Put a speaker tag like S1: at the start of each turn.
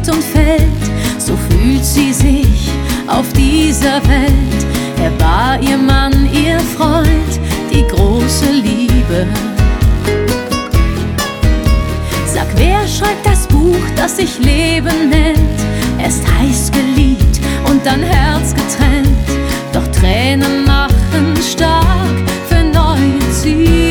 S1: steht und fällt, so fühlt sie sich auf dieser Welt. Er war ihr Mann, ihr Freund, die große Liebe. Sag, wer schreibt das Buch, das sich Leben nennt? Erst heiß geliebt und dann Herz getrennt. Doch Tränen machen stark für neue Ziele.